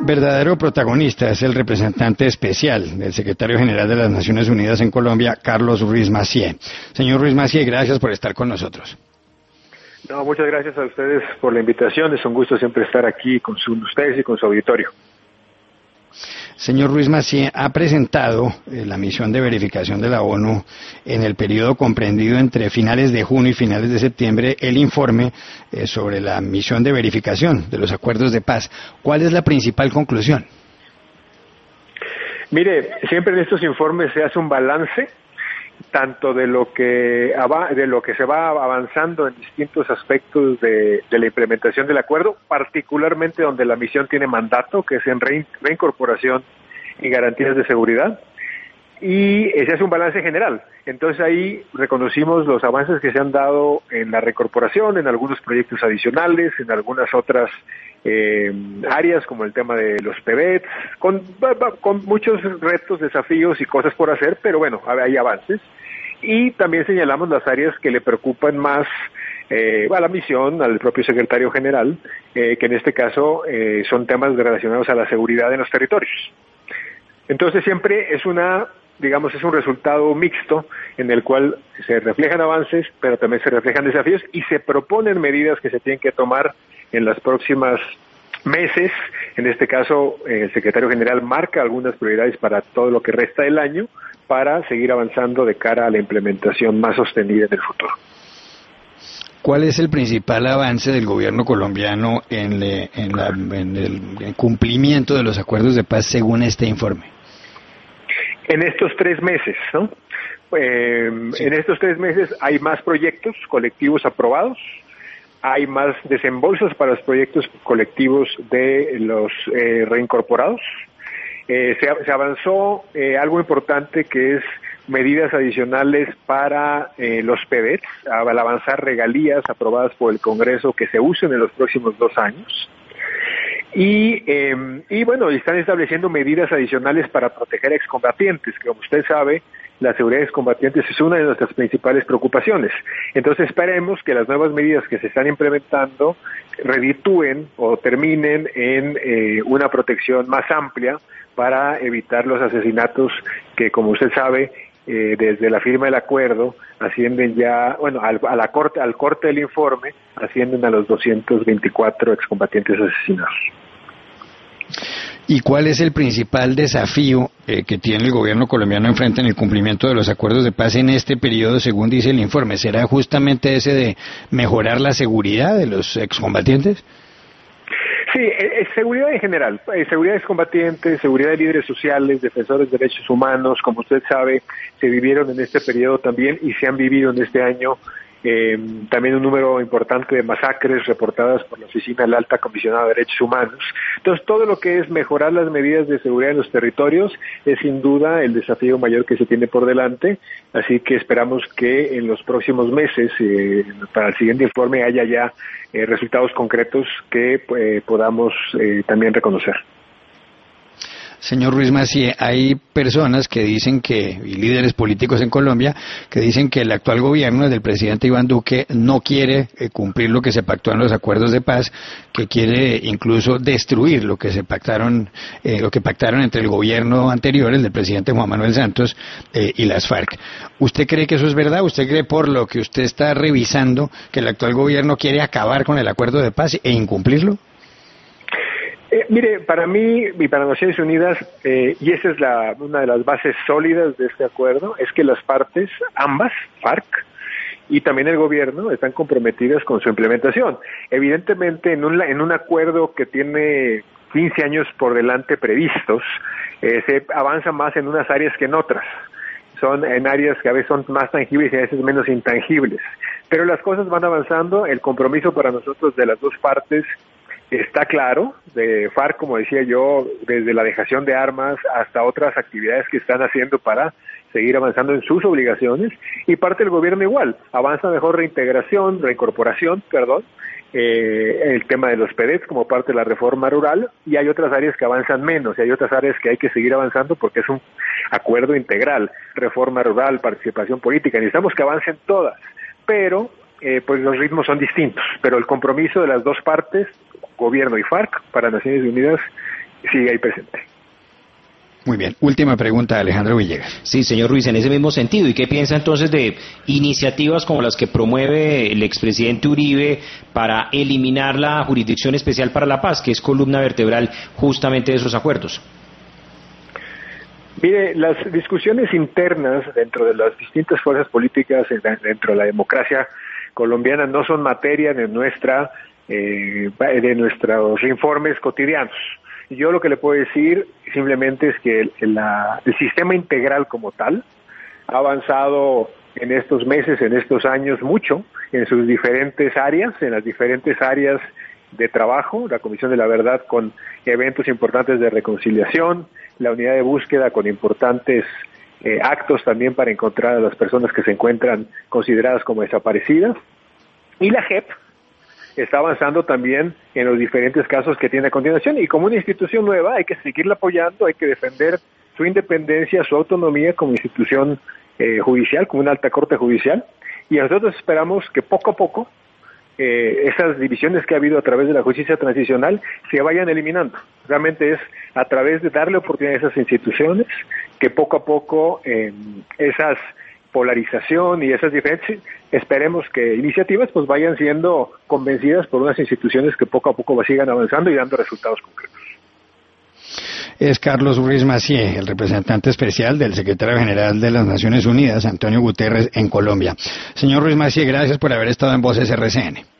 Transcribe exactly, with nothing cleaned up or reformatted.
verdadero protagonista es el representante especial del secretario general de las Naciones Unidas en Colombia, Carlos Ruiz Massieu. Señor Ruiz Massieu, gracias por estar con nosotros. No, muchas gracias a ustedes por la invitación. Es un gusto siempre estar aquí con su, ustedes y con su auditorio. Señor Ruiz Massieu, ha presentado eh, la misión de verificación de la ONU en el periodo comprendido entre finales de junio y finales de septiembre el informe eh, sobre la misión de verificación de los acuerdos de paz. ¿Cuál es la principal conclusión? Mire, siempre en estos informes se hace un balance tanto de lo que de lo que se va avanzando en distintos aspectos de, de la implementación del acuerdo, particularmente donde la misión tiene mandato, que es en re, reincorporación y garantías de seguridad, y se hace un balance general. Entonces ahí reconocimos los avances que se han dado en la reincorporación, en algunos proyectos adicionales, en algunas otras eh, áreas como el tema de los P B E Ts, con, con muchos retos, desafíos y cosas por hacer, pero bueno, hay avances. Y también señalamos las áreas que le preocupan más eh, a la misión, al propio secretario general, eh, que en este caso eh, son temas relacionados a la seguridad en los territorios. Entonces siempre es una, digamos, es un resultado mixto en el cual se reflejan avances, pero también se reflejan desafíos y se proponen medidas que se tienen que tomar en las próximas meses. En este caso, eh, el secretario general marca algunas prioridades para todo lo que resta del año, para seguir avanzando de cara a la implementación más sostenida en el futuro. ¿Cuál es el principal avance del gobierno colombiano en, le, en, la, en el cumplimiento de los acuerdos de paz según este informe? En estos tres meses, ¿no? Eh, sí. En estos tres meses hay más proyectos colectivos aprobados, hay más desembolsos para los proyectos colectivos de los eh, reincorporados. Eh, se, se avanzó eh, algo importante que es medidas adicionales para eh, los P B E Ts, al avanzar regalías aprobadas por el Congreso que se usen en los próximos dos años. Y, eh, y bueno, están estableciendo medidas adicionales para proteger a excombatientes, que como usted sabe, la seguridad de excombatientes es una de nuestras principales preocupaciones. Entonces esperemos que las nuevas medidas que se están implementando reditúen o terminen en eh, una protección más amplia para evitar los asesinatos que, como usted sabe, eh, desde la firma del acuerdo ascienden ya, bueno, al, a la corte, al corte del informe ascienden a los doscientos veinticuatro excombatientes asesinados. ¿Y cuál es el principal desafío eh, que tiene el gobierno colombiano enfrente en el cumplimiento de los acuerdos de paz en este periodo, según dice el informe? ¿Será justamente ese de mejorar la seguridad de los excombatientes? Sí, es seguridad en general, seguridad de excombatientes, seguridad de líderes sociales, defensores de derechos humanos, como usted sabe, se vivieron en este periodo también y se han vivido en este año eh, también un número importante de masacres reportadas por la Oficina del Alta Comisionada de Derechos Humanos. Entonces, todo lo que es mejorar las medidas de seguridad en los territorios es sin duda el desafío mayor que se tiene por delante, así que esperamos que en los próximos meses, eh, para el siguiente informe, haya ya eh, resultados concretos que eh, podamos eh, también reconocer. Señor Ruiz Massieu, hay personas que dicen que, y líderes políticos en Colombia, que dicen que el actual gobierno del presidente Iván Duque no quiere eh, cumplir lo que se pactó en los acuerdos de paz, que quiere incluso destruir lo que se pactaron, eh, lo que pactaron entre el gobierno anterior, el del presidente Juan Manuel Santos, eh, y las FARC. ¿Usted cree que eso es verdad? ¿Usted cree, por lo que usted está revisando, que el actual gobierno quiere acabar con el acuerdo de paz e incumplirlo? Eh, mire, para mí y para Naciones Unidas, eh, y esa es la, una de las bases sólidas de este acuerdo, es que las partes, ambas, FARC y también el gobierno, están comprometidas con su implementación. Evidentemente, en un, en un acuerdo que tiene quince años por delante previstos, eh, se avanza más en unas áreas que en otras. Son en áreas que a veces son más tangibles y a veces menos intangibles. Pero las cosas van avanzando, el compromiso para nosotros de las dos partes está claro, de FARC, como decía yo, desde la dejación de armas hasta otras actividades que están haciendo para seguir avanzando en sus obligaciones, y parte del gobierno igual, avanza mejor reintegración, reincorporación, perdón, eh, el tema de los P D E Ts como parte de la reforma rural, y hay otras áreas que avanzan menos, y hay otras áreas que hay que seguir avanzando porque es un acuerdo integral, reforma rural, participación política, necesitamos que avancen todas, pero eh, pues los ritmos son distintos, pero el compromiso de las dos partes, gobierno y FARC, para Naciones Unidas, sigue ahí presente. Muy bien. Última pregunta, Alejandro Villegas. Sí, señor Ruiz, en ese mismo sentido. ¿Y qué piensa entonces de iniciativas como las que promueve el expresidente Uribe para eliminar la Jurisdicción Especial para la Paz, que es columna vertebral justamente de esos acuerdos? Mire, las discusiones internas dentro de las distintas fuerzas políticas dentro de la democracia colombiana no son materia de nuestra eh, de nuestros informes cotidianos. Yo lo que le puedo decir simplemente es que el, la, el sistema integral como tal ha avanzado en estos meses, en estos años mucho, en sus diferentes áreas, en las diferentes áreas de trabajo, la Comisión de la Verdad con eventos importantes de reconciliación, la unidad de búsqueda con importantes eh, actos también para encontrar a las personas que se encuentran consideradas como desaparecidas, y la J E P está avanzando también en los diferentes casos que tiene a continuación, y como una institución nueva hay que seguirla apoyando, hay que defender su independencia, su autonomía como institución eh, judicial, como una alta corte judicial, y nosotros esperamos que poco a poco eh, esas divisiones que ha habido a través de la justicia transicional se vayan eliminando. Realmente es a través de darle oportunidad a esas instituciones que poco a poco eh, esas polarización y esas diferentes, esperemos que iniciativas pues vayan siendo convencidas por unas instituciones que poco a poco sigan avanzando y dando resultados concretos. Es Carlos Ruiz Massieu, el representante especial del secretario general de las Naciones Unidas, Antonio Guterres, en Colombia. Señor Ruiz Massieu, gracias por haber estado en Voces R C N.